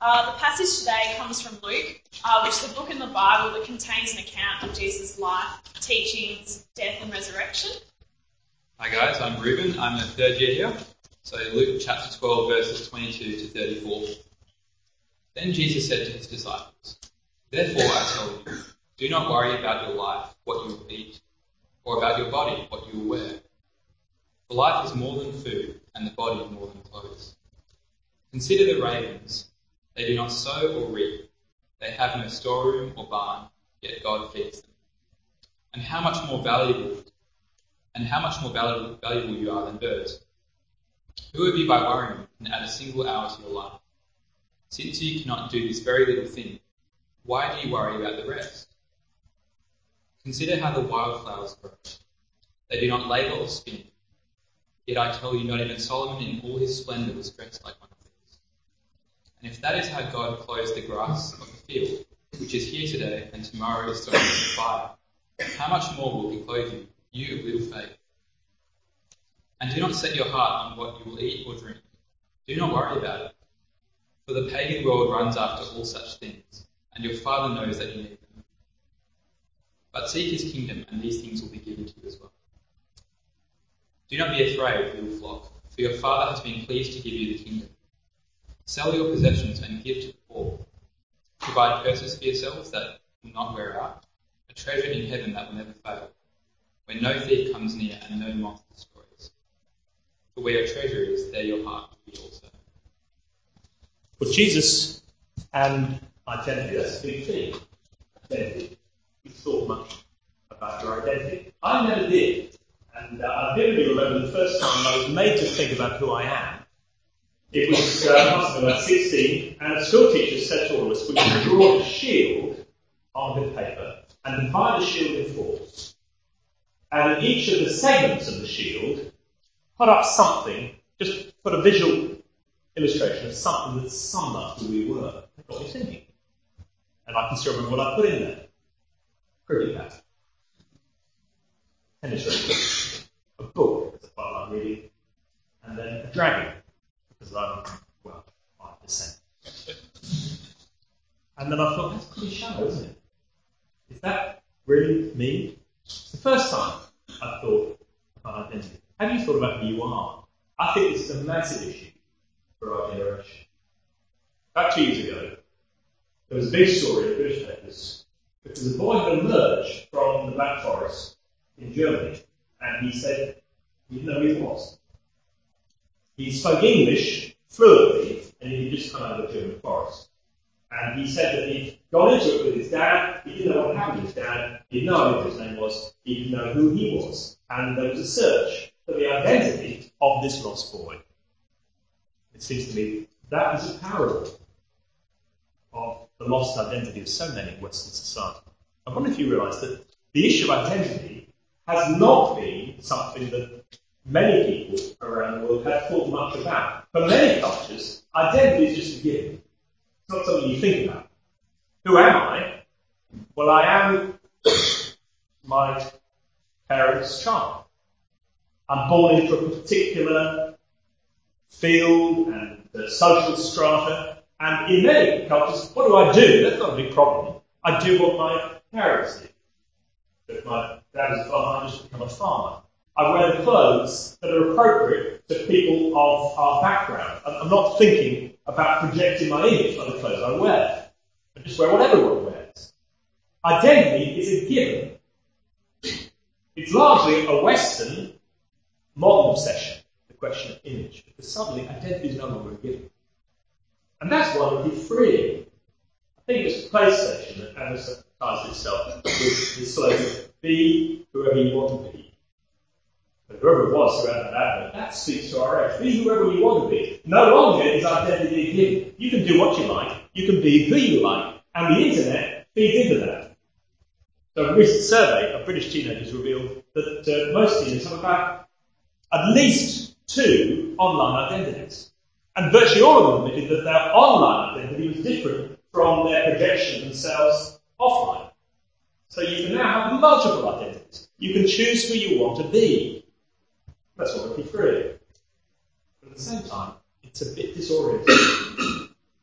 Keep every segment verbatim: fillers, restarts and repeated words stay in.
Uh, the passage today comes from Luke, uh, which is the book in the Bible that contains an account of Jesus' life, teachings, death and resurrection. Hi guys, I'm Reuben. I'm a third year here. So Luke chapter twelve verses twenty-two to thirty-four. Then Jesus said to his disciples, "Therefore I tell you, do not worry about your life, what you will eat, or about your body, what you will wear. For life is more than food, and the body more than clothes. Consider the ravens. They do not sow or reap. They have no storeroom or barn, yet God feeds them. And how much more valuable, and how much more valuable, valuable you are than birds. Who of you by worrying can add a single hour to your life? Since you cannot do this very little thing, why do you worry about the rest? Consider how the wildflowers grow. They do not labour or spin. Yet I tell you, not even Solomon in all his splendour was dressed like one of these. And if that is how God clothes the grass of the field, which is here today and tomorrow is thrown into the fire, how much more will he clothe you, you of little faith? And do not set your heart on what you will eat or drink. Do not worry about it. For the pagan world runs after all such things, and your Father knows that you need them. But seek his kingdom, and these things will be given to you as well. Do not be afraid, little flock, for your Father has been pleased to give you the kingdom. Sell your possessions and give to the poor. Provide purses for yourselves that will not wear out, a treasure in heaven that will never fail, where no thief comes near and no moth destroys. For where your treasure is, there your heart will be also." For Jesus and identity, that's a big thing. Identity. You thought much about your identity. I never did. And uh, I vividly remember the first time I was made to think about who I am. It was, uh, I must have been about sixteen, and a school teacher said to all of us, we should draw a shield on a bit of paper and divide the shield in four. And in each of the segments of the shield, put up something, just put a visual illustration of something that summed up who we were. That got me thinking. And I can still remember what I put in there. Cricket bat. Tennis racket. A book, because I quite like reading. And then a dragon, because I'm, well, five percent. And then I thought, that's pretty shallow, isn't it? Is that really me? It's the first time I thought about identity. Have you thought about who you are? I think this is a massive issue for our generation. About two years ago, there was a big story in the British papers because a boy had emerged from the Black Forest in Germany, and he said he didn't know who he was. He spoke English fluently, and he could just come out of the German forest. And he said that he'd gone into it with his dad, he didn't know what happened to his dad, he didn't know what his name was, he didn't know who he was. And there was a search for the identity of this lost boy. It seems to me that is a parable of the lost identity of so many in Western society. I wonder if you realise that the issue of identity has not been something that many people around the world have thought much about. For many cultures, identity is just a given. It's not something you think about. Who am I? Well, I am my parents' child. I'm born into a particular field and uh, social strata, and in many cultures, what do I do? That's not a big problem. I do what my parents did. If my dad is a farmer, I just become a farmer. I wear the clothes that are appropriate to people of our background. I'm not thinking about projecting my image on the clothes I wear. I just wear what everyone wears. Identity is a given. It's largely a Western modern obsession, the question of image, because suddenly identity is no longer a given. And that's wonderfully freeing. I think it was PlayStation that advertised itself with the slogan, be whoever you want to be. But whoever it was who had that advert, that speaks to our age. Be whoever you want to be. No longer is identity a given. You can do what you like, you can be who you like, and the internet feeds into that. So a recent survey of British teenagers revealed that uh, most teenagers have about at least two online identities. And virtually all of them admitted that their online identity was different from their projection of themselves offline. So you can now have multiple identities. You can choose who you want to be. That's wonderfully free. But at the same time, it's a bit disorienting.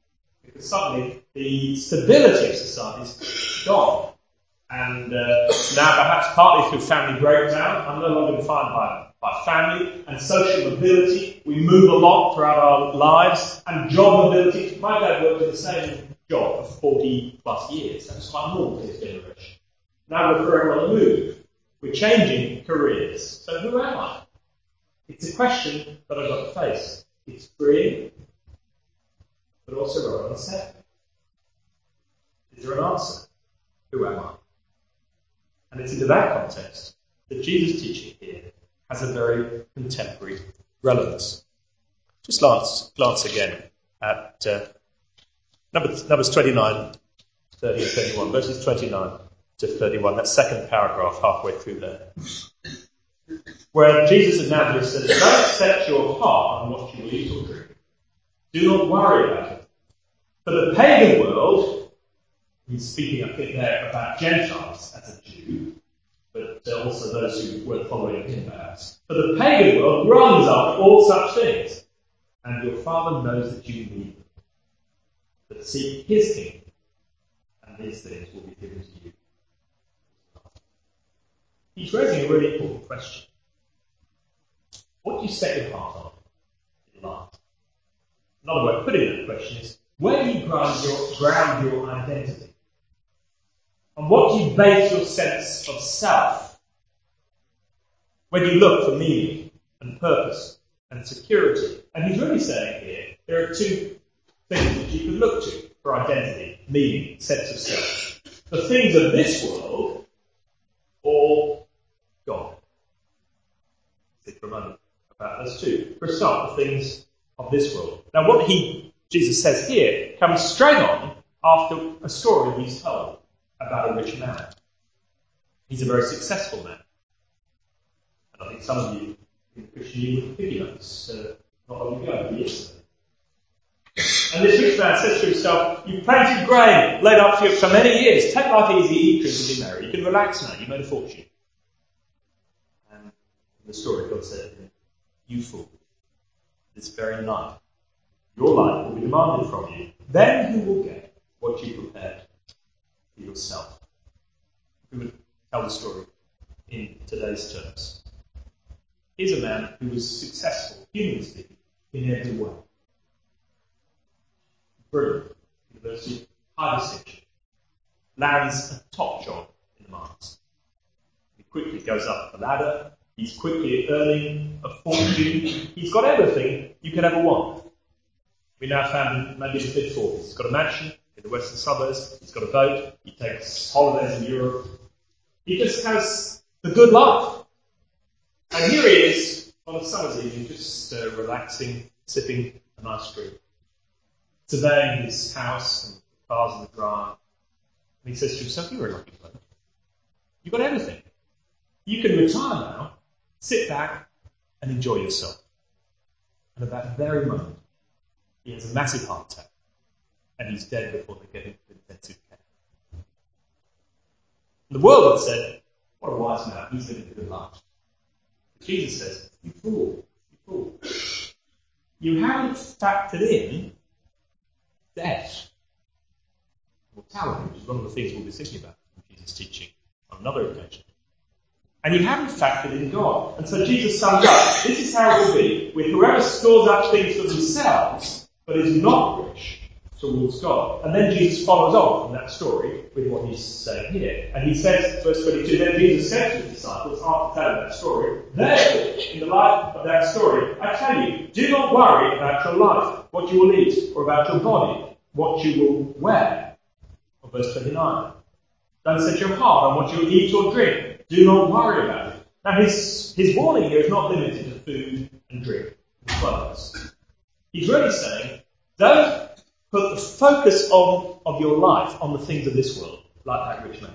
Because suddenly the stability of society is gone. And uh, now perhaps partly through family breakdown, I'm no longer defined by, by family and social mobility. We move a lot throughout our lives, and job mobility. My dad worked in the same job for forty plus years. That was quite normal for his generation. Now we're very on the move. We're changing careers. So who am I? It's a question that I've got to face. It's freeing, but also rather unsettling. Is there an answer? Who am I? And it's into that context that Jesus' teaching here has a very contemporary relevance. Just glance, glance again at uh, Numbers, Numbers twenty-nine, thirty and thirty-one, verses twenty-nine to thirty-one, that second paragraph halfway through there. Where Jesus of Nazareth says, don't set your heart on what you will eat or drink. Do not worry about it. For the pagan world, he's speaking up there about Gentiles as a Jew, but uh, also those who weren't following him perhaps. For the pagan world runs after all such things, and your Father knows that you need them. But seek his kingdom, and these things will be given to you. He's raising a really important question. What do you set your heart on in life? Another way of putting that question is, where do you ground your, ground your identity? On what do you base your sense of self? Where do you look for meaning and purpose and security? And he's really saying here, there are two things that you could look to for identity, meaning, sense of self. The things of this world or God. Think for a moment about those two. For a start, the things of this world. Now what he, Jesus says here, comes straight on after a story he's told about a rich man. He's a very successful man. And I think some of you in the Christian Union would pick up this uh, not long ago, but yesterday. And this rich man says to himself, you've planted grain, laid up for you for many years. Take life easy, eat, drink, and be merry. You can relax now, you've made a fortune. And in the story, God said to him, you fool, this very night, your life will be demanded from you. Then who will get what you prepared for yourself? We would tell the story in today's terms. Here's a man who was successful, humanly speaking, in every way. Brilliant. University, high distinction. Lands a top job in the mines. He quickly goes up the ladder. He's quickly earning a fortune. He's got everything you could ever want. We now found him maybe in his mid-forties. He's got a mansion in the western suburbs. He's got a boat. He takes holidays in Europe. He just has the good life. And here he is on a summer's evening, just uh, relaxing, sipping a nice drink, surveying his house and the cars in the drive. And he says to himself, you're a lucky bloke. You've got everything. You can retire now, sit back and enjoy yourself. And at that very moment, he has a massive heart attack and he's dead before they get him to intensive care. And the world had said, what a wise man, he's living a good life. But Jesus says, you fool, you fool. You haven't factored in death, mortality, which is one of the things we'll be thinking about in Jesus' teaching on another occasion. And you haven't factored in God. And so Jesus sums up, this is how it will be with whoever stores up things for themselves, but is not rich towards God. And then Jesus follows on from that story with what he's saying here. And he says, verse twenty-two, then Jesus said to his disciples, after telling that story, therefore, in the light of that story, I tell you, do not worry about your life, what you will eat, or about your body, what you will wear. Or verse twenty-nine, don't set your heart on what you will eat or drink. Do not worry about it. Now his, his warning here is not limited to food and drink and clothes. He's really saying, don't put the focus of, of your life on the things of this world, like that rich man.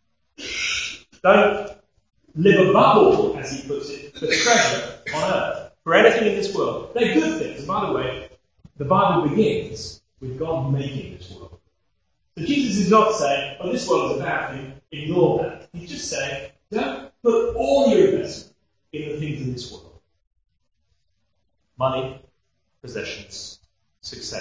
Don't live above all, as he puts it, for treasure on earth, for anything in this world. They're good things. And by the way, the Bible begins with God making this world. So Jesus is not saying, oh, this world is a bad thing, ignore that. He's just saying, don't put all your investment in the things in this world. Money, possessions, success.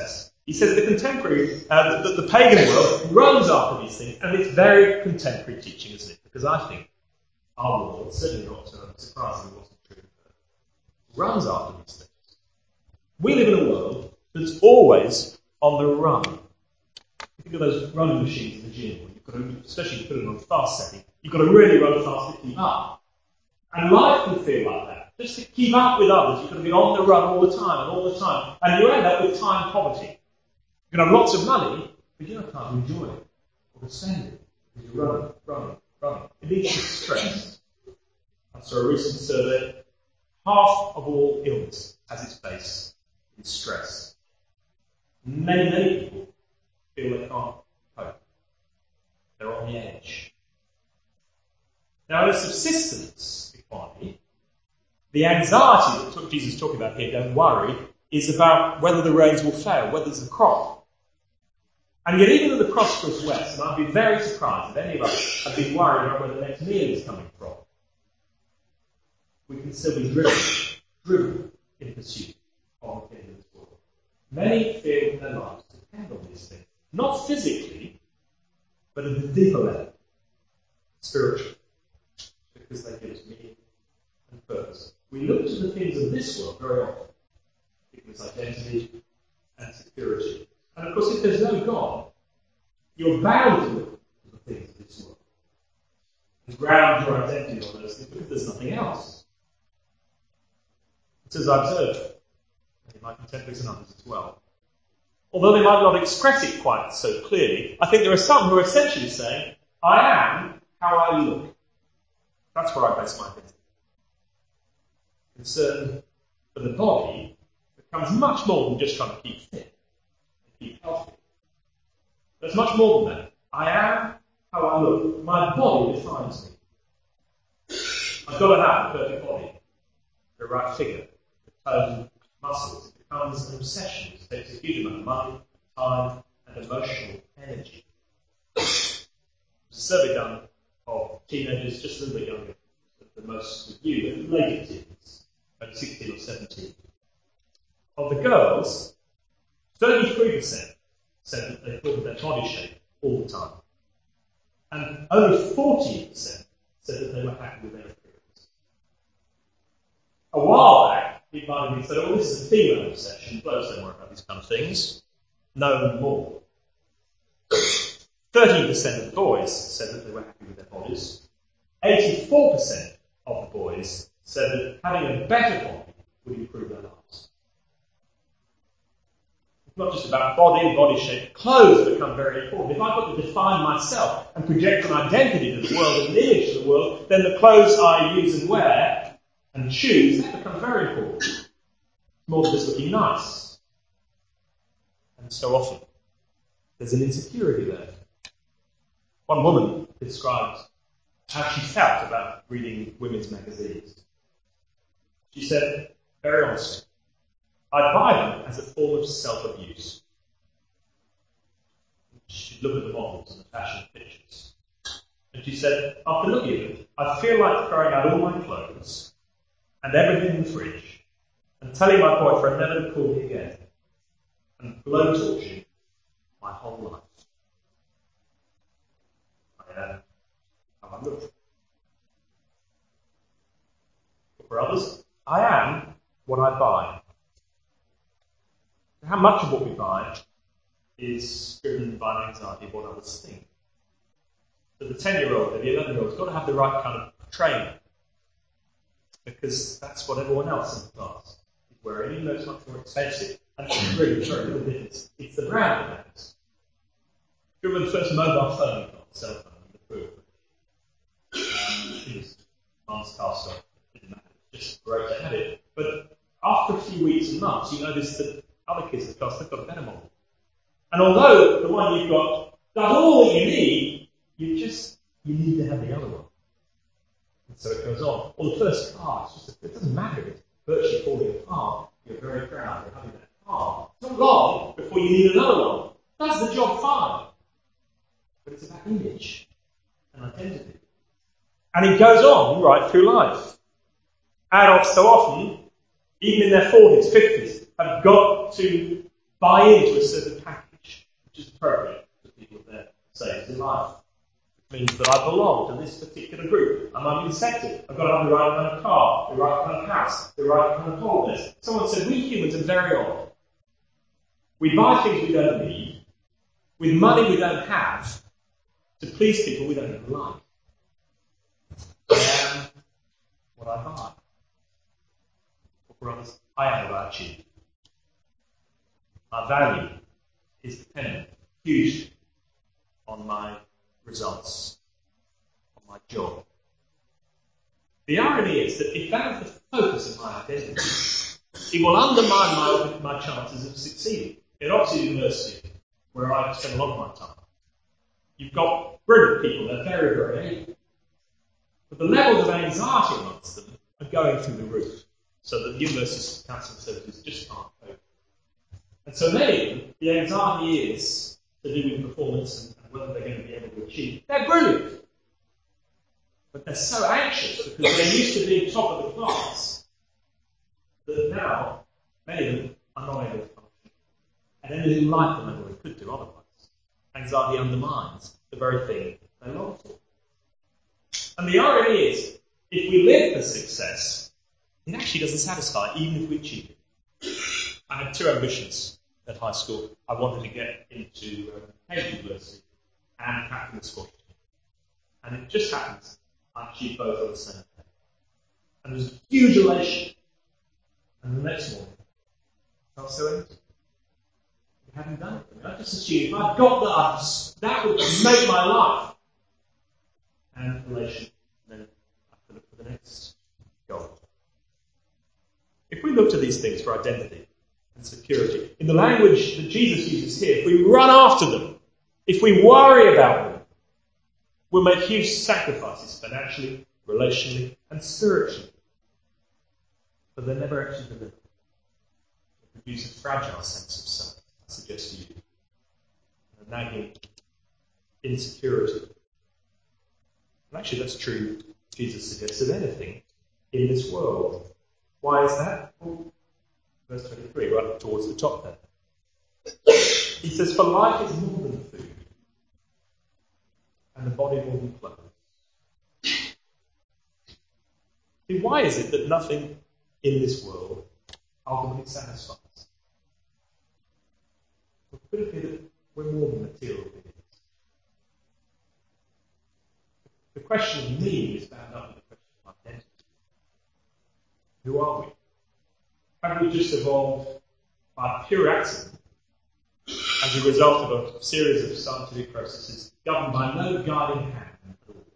He says the contemporary, uh, the, the pagan world runs after these things, and it's very contemporary teaching, isn't it? Because I think our world, certainly not uh, surprisingly wasn't true, runs after these things. We live in a world that's always on the run. Think of those running machines in the gym, where you've got to, especially if you put it on fast setting, you've got to really run fast to keep up. And life can feel like that. Just to keep up with others, you've got to be on the run all the time and all the time. And you end up with time poverty. You can have lots of money, but you don't have time to enjoy it or to spend it. Because you're running, running, running. It leads to stress. I saw a recent survey. Half of all illness has its base in stress. Many, many people feel they can't cope. They're on the edge. Now, in a subsistence economy, the anxiety that Jesus is talking about here, don't worry, is about whether the rains will fail, whether there's a crop. And yet, even in the prosperous West, and I'd be very surprised if any of us have been worried about where the next meal is coming from, we can still be driven, driven in pursuit of the things of this world. Many feel their lives depend on these things. Not physically, but at the deeper level, spiritually, because they give us meaning and purpose. We look to the things of this world very often. It gives us identity and security. And of course, if there's no God, you're bound to look to the things of this world and ground your identity on those things because there's nothing else. It's as I observe in my contemporaries and others as well. Although they might not express it quite so clearly, I think there are some who are essentially saying, I am how I look. That's where I base my identity. Concern for the body becomes much more than just trying to keep fit and keep healthy. There's much more than that. I am how I look. My body defines me. I've got to have a perfect body, the right figure, the toned muscles. It becomes an obsession. It takes a huge amount of money, time, and emotional energy. There's a survey done of teenagers just a little bit younger than most of you, but later teens, about sixteen or seventeen. Of the girls, thirty-three percent said that they thought of their body shape all the time. And only fourteen percent said that they were happy with their appearance. A while back, people might have been said, oh, this is a female obsession. Blokes don't worry about these kind of things. No more. thirteen percent of the boys said that they were happy with their bodies. eighty-four percent of the boys said that having a better body would improve their lives. It's not just about body and body shape. Clothes become very important. If I've got to define myself and project an identity to the world, an image to the world, then the clothes I use and wear and choose, that becomes very important. It's more than just looking nice. And so often, there's an insecurity there. One woman described how she felt about reading women's magazines. She said, very honestly, I buy them as a form of self-abuse. She'd look at the models and the fashion pictures. And she said, after looking at them, I feel like throwing out all my clothes and everything in the fridge and telling my boyfriend never to call me again and blowtorching my whole life. I am how I look. For others, I am what I buy. How much of what we buy is driven by an anxiety of what others think. So the ten-year-old or the eleven-year-old has got to have the right kind of trainer, because that's what everyone else in the class is wearing, even though it's much more expensive. And it's really very little difference. It's the brand that matters. Do you remember the first mobile phone you got, the cell phone, the group? Um, it was Mum's car stuff. It didn't matter. It's just great to have it. But after a few weeks and months, you notice that other kids in the class, they've got a better model. And although the one you've got does all that you need, you just, you need to have the other one. And so it goes on. Or the first car, it's just, it doesn't matter if it's virtually falling apart. You're very proud of having that car. It's not long before you need another one. That's the job fine. But it's about image and identity. And it goes on right through life. Adults so often, even in their forties, fifties, have got to buy into a certain package, which is appropriate to people of their stages in life. Which means that I belong to this particular group. I'm accepted. I've got to have the right kind of car, the right kind of house, the right kind of holidays. Someone said, we humans are very odd. We buy things we don't need, with money we don't have, to please people we don't even like. I am what I buy. Or for others, I am what I achieve. My value is dependent hugely on my results, on my job. The irony is that if that is the focus of my identity, it will undermine my, my chances of succeeding. At Oxford University, where I spend a lot of my time, you've got brilliant people, they're very, very able. But the levels of anxiety amongst them are going through the roof, so that the university's counselling services just can't cope. And so many of them, the anxiety is to do with performance and, and whether they're going to be able to achieve. They're brilliant, but they're so anxious because they're used to being top of the class that now many of them are not able to function. And anything like the level they could do otherwise. Anxiety undermines the very thing they long for. And the irony is, if we live for success, it actually doesn't satisfy, even if we achieve it. I had two ambitions at high school. I wanted to get into um, Cambridge University and captain the Scottish team. And it just happens I achieved both on the same day. And there was a huge elation. And the next morning, I felt so empty. I haven't done it for me. I just assumed if I'd got that, that would make my life. And elation. And then I have to look for the next goal. If we look to these things for identity and security, in the language that Jesus uses here, if we run after them, if we worry about them, we'll make huge sacrifices financially, relationally, and spiritually. But they're never actually delivered. They produce a fragile sense of self. I suggest to you. A nagging insecurity. And actually that's true, Jesus suggests, of anything in this world. Why is that? Well, verse twenty-three, right up towards the top there. He says, for life is more than food, and the body more than clothes. See, why is it that nothing in this world ultimately satisfies? Or could it be that we're more than material beings? The question of meaning is bound up with the question of identity. Who are we? Have we just evolved by pure accident as a result of a series of scientific processes governed by no guiding hand at all?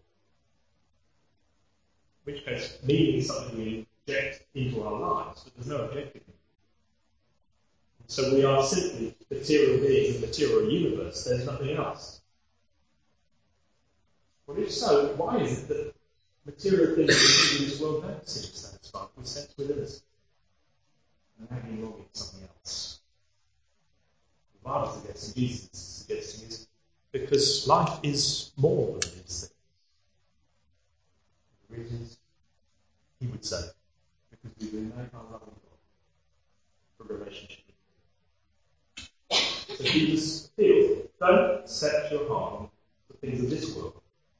In which case, meaning is something we inject into our lives, but there's no objective meaning. So we are simply material beings in a material universe. There's nothing else. Well, if so, why is it that material things in this world don't seem to satisfy? We sense within us and nagging longing for something else. The Bible suggests, and Jesus is suggesting, is because life is more than these things. The reason is, he would say, because we will make our love of God for relationship. So Jesus appeals, don't set your heart on the things of this world.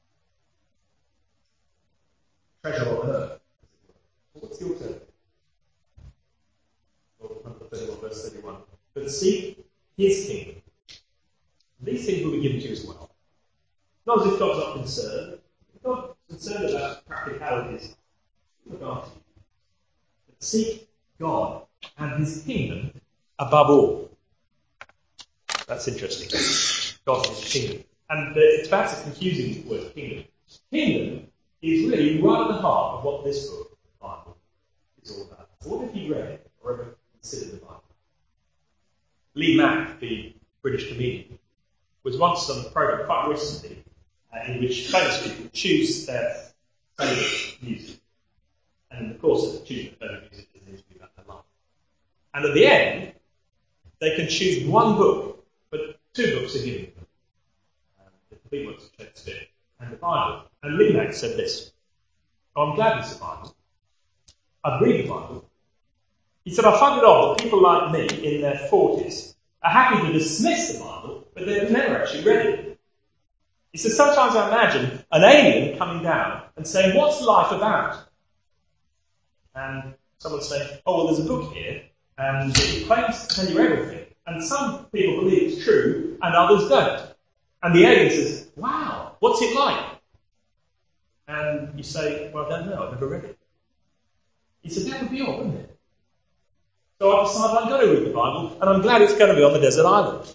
Treasure on earth. What's the alternative? Well, verse thirty-one. But seek his kingdom. These things will be given to you as well. Not as if God's not concerned. God's concerned about practicalities. Look after you. But seek God and his kingdom above all. That's interesting. God and his kingdom. And uh, it's perhaps a confusing word, kingdom. Kingdom is really right at the heart of what this book, the Bible, is all about. So what have you read or ever considered the Bible? Lee Mack, the British comedian, was once on a programme quite recently uh, in which famous people choose their favourite music. And in the course of choosing their favourite music, there's an interview about their life. And at the end, they can choose one book, but two books are given to them. Um, the complete works of Shakespeare and the Bible. And Lee Mack said this. Oh, I'm glad it's the Bible. I'd read the Bible. He said, I find it odd that people like me in their forties are happy to dismiss the Bible, but they've never actually read it. He says, sometimes I imagine an alien coming down and saying, what's life about? And someone saying, oh, well, there's a book here, and it claims to tell you everything. And some people believe it's true, and others don't. And the alien says, wow, what's it like? And you say, well, I don't know, I've never read it. He said, that would be odd, wouldn't it? So I decided I'm going to read the Bible, and I'm glad it's going to be on the desert island.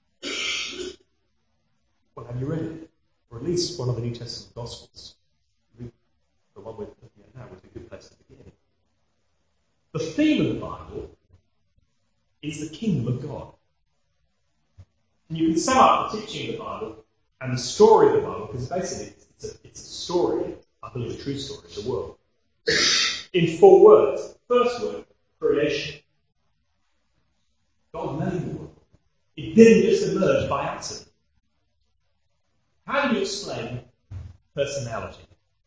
Well, have you read it? Or at least one of the New Testament Gospels. The one we're looking at now would be a good place to begin. The theme of the Bible is the kingdom of God. And you can sum up the teaching of the Bible and the story of the Bible, because basically it's a, it's a story, I believe a true story of the world, in four words. First word, creation. God made the world. It didn't just emerge by accident. How do you explain personality?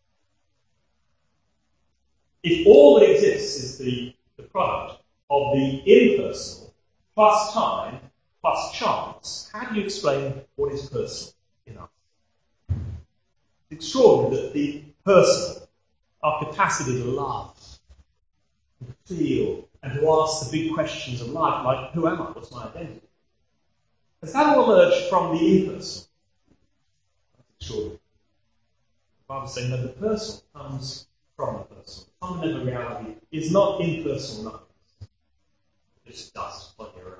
If all that exists is the, the product of the impersonal plus time plus chance, how do you explain what is personal in us? It's extraordinary that the personal, our capacity to love, and to feel, and to ask the big questions of life, like, who am I? What's my identity? Has that all emerged from the impersonal? That's extraordinary. The Bible is saying that the personal comes from the personal. Fundamental reality is not impersonal nothingness. It's just dust floating around.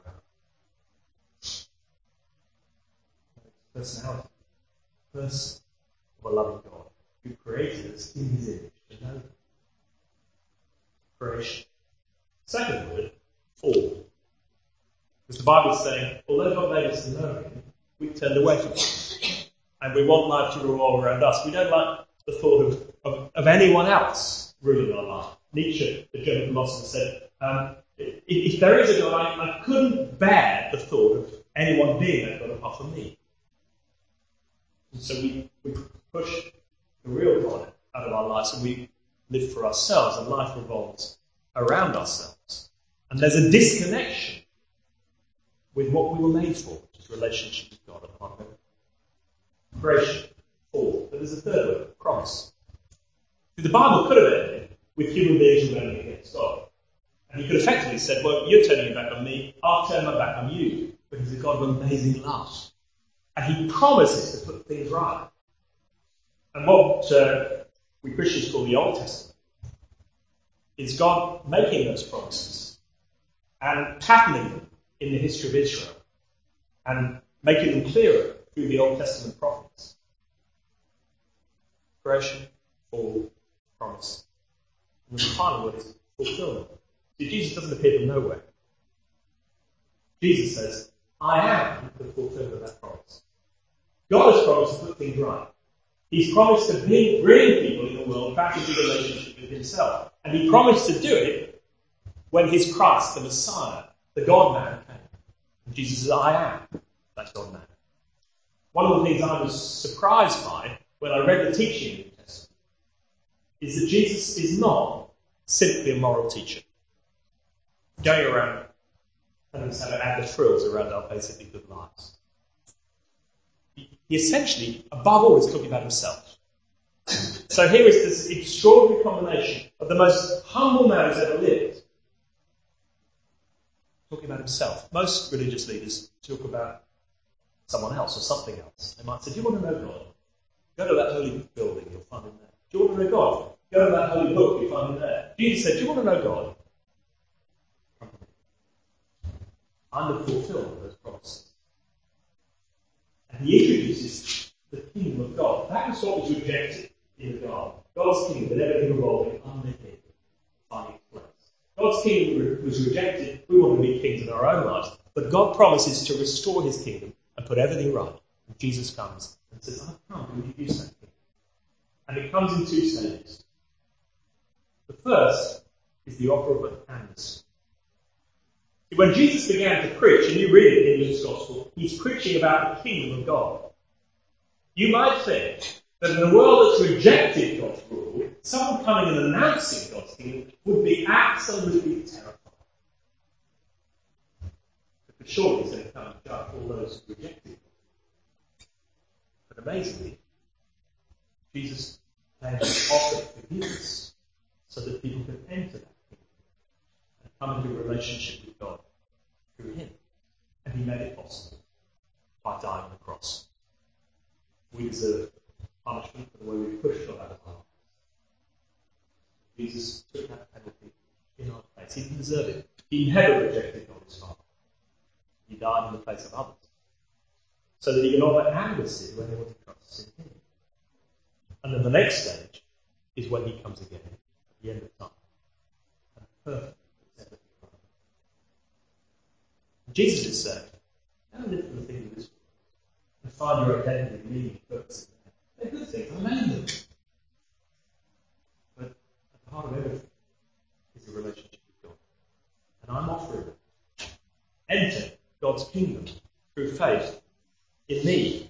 Personality. Person of a loving God who created us in his image to know him. Creation. Second word, fall. Because the Bible is saying, although God made us to know him, we've turned away from him. And we want life to revolve around us. We don't like the thought of, of, of anyone else ruling our life. Nietzsche, the German philosopher, said, um, if, if there is a God, I, I couldn't bear the thought of anyone being that God apart from me. And so we, we push the real God out of our lives and we live for ourselves, and life revolves around ourselves. And there's a disconnection with what we were made for, which is relationship with God and Father. Creation, fall. But there's a third word, promise. The Bible could have ended with human beings rebelling against God. And he could have effectively said, well, you're turning your back on me, I'll turn my back on you. But he's a God of amazing love. And he promises to put things right. And what uh, we Christians call the Old Testament is God making those promises and patterning them in the history of Israel and making them clearer through the Old Testament prophets. Creation, fall, promise. And the final word is fulfillment. See, Jesus doesn't appear from nowhere. Jesus says, I am the fulfillment of that promise. God has promised to put things right. He's promised to bring, bring people in the world back into relationship with himself. And he promised to do it when his Christ, the Messiah, the God-man, came. And Jesus says, I am that God-man. One of the things I was surprised by when I read the teaching in the New Testament is that Jesus is not simply a moral teacher going around telling us how to add the frills around our basically good lives. He essentially, above all, is talking about himself. So here is this extraordinary combination of the most humble man who's ever lived talking about himself. Most religious leaders talk about someone else or something else. They might say, do you want to know God? Go to that holy building, you'll find him there. Do you want to know God? Go to that holy book, you'll find him there. Jesus said, do you want to know God? I'm the fulfillment of those promises. And he introduces the kingdom of God. That was what was rejected in the garden. God's kingdom, with everything revolving under him, finding place. God's kingdom was rejected. We want to be kings in our own lives. But God promises to restore his kingdom and put everything right. And Jesus comes and says, I've come to introduce that kingdom. And it comes in two stages. The first is the offer of an amnesty. When Jesus began to preach, and you read it in Luke's Gospel, he's preaching about the kingdom of God. You might think that in a world that's rejected God's rule, someone coming and announcing God's kingdom would be absolutely terrifying. But surely he's going to come and judge all those who rejected him. But amazingly, Jesus came to offer forgiveness so that people could enter that kingdom and come into a relationship with God through him. And he made it possible by dying on the cross. We deserve punishment for the way we pushed God out of our lives. Jesus took that penalty in our place. He didn't deserve it. He never rejected God his Father. He died in the place of others, so that he can offer amnesty to anyone who trusts in him. And then the next stage is when he comes again at the end of time and perfectly puts everything right. And Jesus is saying, don't live for the things of this world and find your identity, meaning, purpose in them. They're good things. I made them. But at the heart of everything is a relationship with God. And I'm offering it. Enter God's kingdom through faith in me.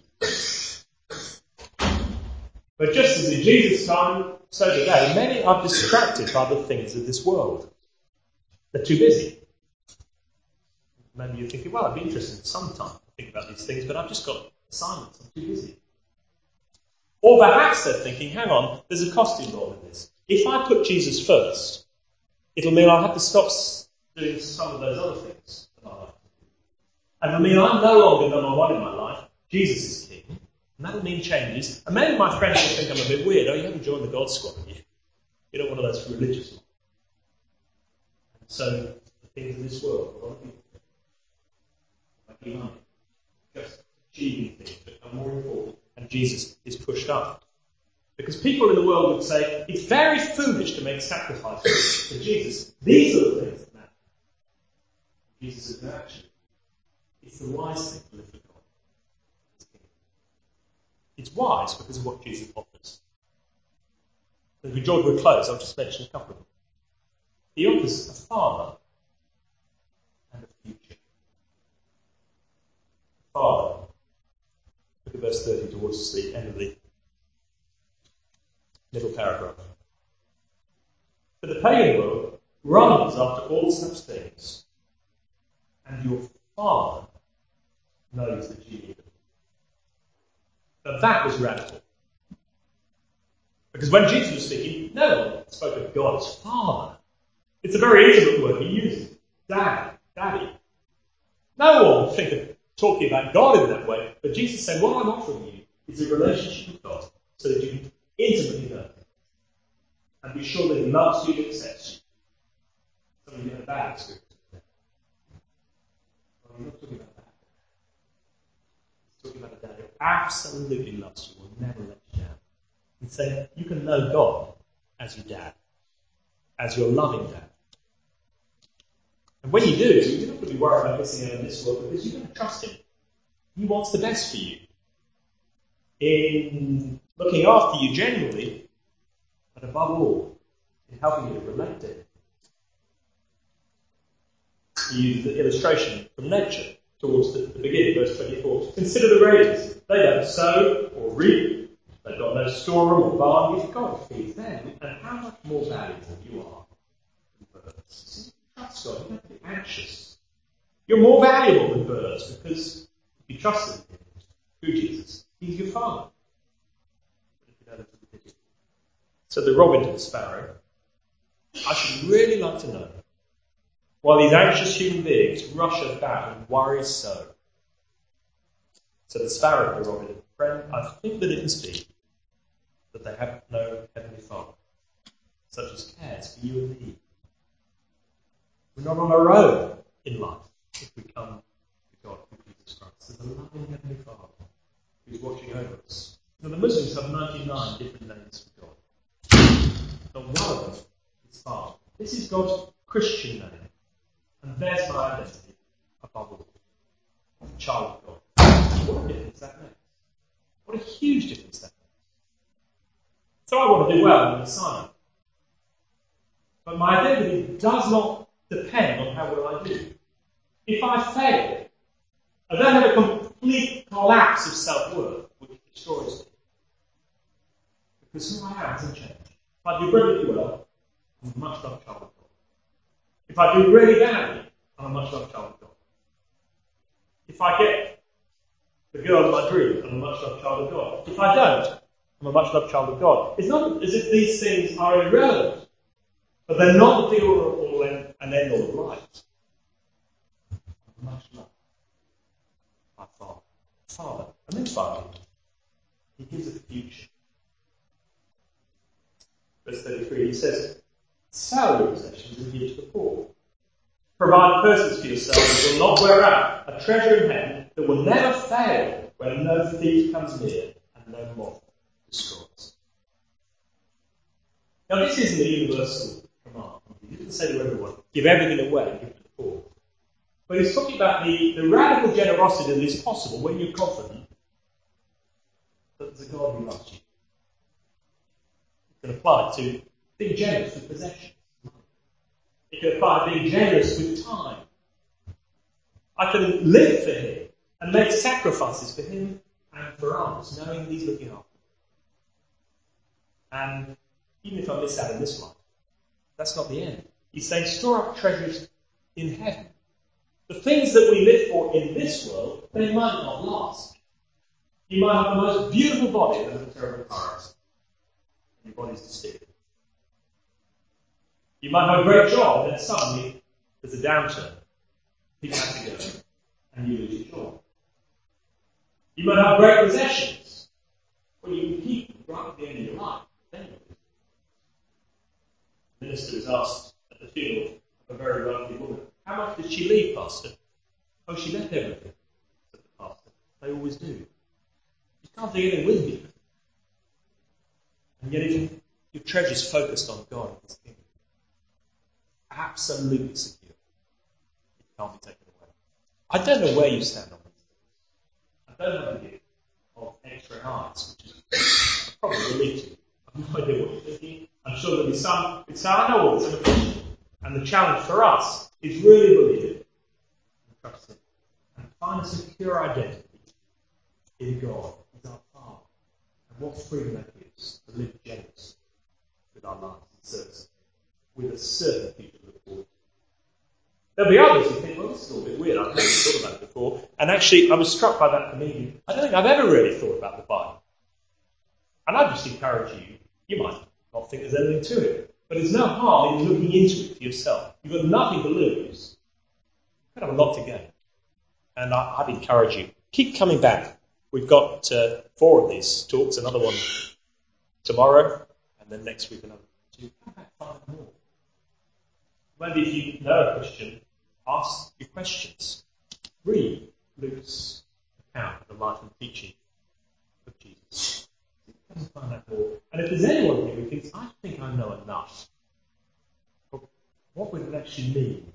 But just as in Jesus' time, so today, many are distracted by the things of this world. They're too busy. Maybe you're thinking, well, I'd be interested sometime to think about these things, but I've just got assignments, I'm too busy. Or perhaps they're thinking, hang on, there's a cost involved in this. If I put Jesus first, it'll mean I'll have to stop doing some of those other things that I like to do. And it'll mean I'm no longer number one in my life. Jesus is king. And that'll mean changes. And maybe my friends will think I'm a bit weird. Oh, you haven't joined the God squad, have you? You're not one of those religious ones. And so, the things of this world, a lot of people think, like money, just achieving things become more important, and Jesus is pushed up. Because people in the world would say, it's very foolish to make sacrifices for Jesus. These are the things that matter. Jesus is an action. It's the wise thing to live for God. It's wise because of what Jesus offers. As we draw to a close, I'll just mention a couple of them. He offers a father and a future. A father. Look at verse thirty towards the end of the middle paragraph. But the pagan world runs after all such things, and your Father knows that you need them. Now that was radical. Because when Jesus was speaking, no one spoke of God as Father. It's a very intimate word he uses. Dad, Daddy. No one would think of talking about God in that way, but Jesus said, what I'm offering you is a relationship with God so that you can intimately know him and be sure that he loves you and accepts you. Some of you had a bad experience with that. Well, I'm not talking about that. He's talking about a dad who absolutely loves you, will never let you down. He's saying you can know God as your dad, as your loving dad. And when you do, you're not going to be worried about missing out on this world because you're going to trust him. He wants the best for you. In looking after you generally, but above all, in helping you to relate to him. He uses the illustration from nature towards the, the beginning, verse twenty-four. Consider the ravens. They don't sow or reap. They've got no storeroom or barn. If God feeds them, and how much more valuable you are than birds. Trust God. You don't have to be anxious. You're more valuable than birds because if you trust in him, through Jesus, he's your Father. So the robin to the sparrow, I should really like to know why these anxious human beings rush about and worry so. So the sparrow to the robin, friend, I think that it must be that they have no heavenly Father, such as cares for you and me. We're not on our own in life if we come to God through Jesus Christ. There's a loving heavenly Father who's watching over us. Now the Muslims have ninety-nine different names for God. Not one of them is Father. This is God's Christian name. And there's my identity above all. I'm a child of God. What a difference that makes. What a huge difference that makes. So I want to do well in the assignment. But my identity does not depend on how well I do. If I fail, I don't have a complete collapse of self-worth, which destroys me. Because who I am hasn't changed. If I do brilliantly well, I'm a much loved child of God. If I do really badly, I'm a much loved child of God. If I get the girl of my dream, I'm a much loved child of God. If I don't, I'm a much loved child of God. It's not as if these things are irrelevant, but they're not the be all and end all of life. I'm much loved by Father. Father. And then finally, he gives a future. Verse thirty-three, he says, sell your possessions and give to the poor. Provide persons for yourselves that will not wear out, a treasure in heaven that will never fail when no thief comes near and no moth destroys. Now this isn't a universal command. He didn't say to everyone, give everything away and give to the poor. But he's talking about the, the radical generosity that is possible when you're confident that there's a God who loves you. It can apply to being generous with possessions. It can apply to being generous with time. I can live for him and make sacrifices for him and for others, knowing that he's looking after me. And even if I miss out in this life, that's not the end. He's saying, store up treasures in heaven. The things that we live for in this world, they might not last. You might have the most beautiful body and have a terrible car accident. Your body's disfigured. You might have a great job, and then suddenly there's a downturn. People have to go, and you lose your job. You might have great possessions. Well, you can keep them right at the end of your life. Then you lose them. The minister was asked at the funeral of a very wealthy woman, how much did she leave, Pastor? Oh, she left everything, said the pastor. They always do. You can't take anything with you. And yet if your treasure's focused on God and his kingdom, absolutely secure. It can't be taken away. I don't know where you stand on these things. I don't have a view of extra eyes, which is probably relief to you. I have no idea what you're thinking. I'm sure there'll be some who say, I know all this, I'm a Christian. And the challenge for us is really believe it and trust him. And find a secure identity in God as our Father. And what freedom that gives to live generous with our lives and service, with a certain future to look forward to. There'll be others who think, well, this is a little bit weird. I've never thought about it before. And actually, I was struck by that comedian. I don't think I've ever really thought about the Bible. And I just encourage you, you might not think there's anything to it, but there's no harm in looking into it for yourself. You've got nothing to lose. You've got a lot to gain. And I, I'd encourage you, keep coming back. We've got uh, four of these talks, another one tomorrow, and then next week another two. Come back, find more. Maybe if you know a Christian, ask your questions. Read Luke's account of the life and teaching of Jesus. Come and find out more. And if there's anyone here who thinks, I think I know enough, what would it actually mean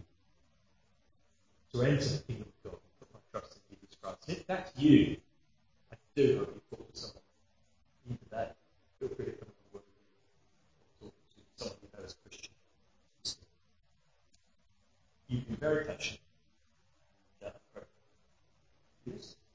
to enter the kingdom of God and put my trust in Jesus Christ? And if that's you, I do hope you talk to someone even today. Feel free to come and work with me or talk to someone you know as a Christian. You've been very patient. Yeah, yes.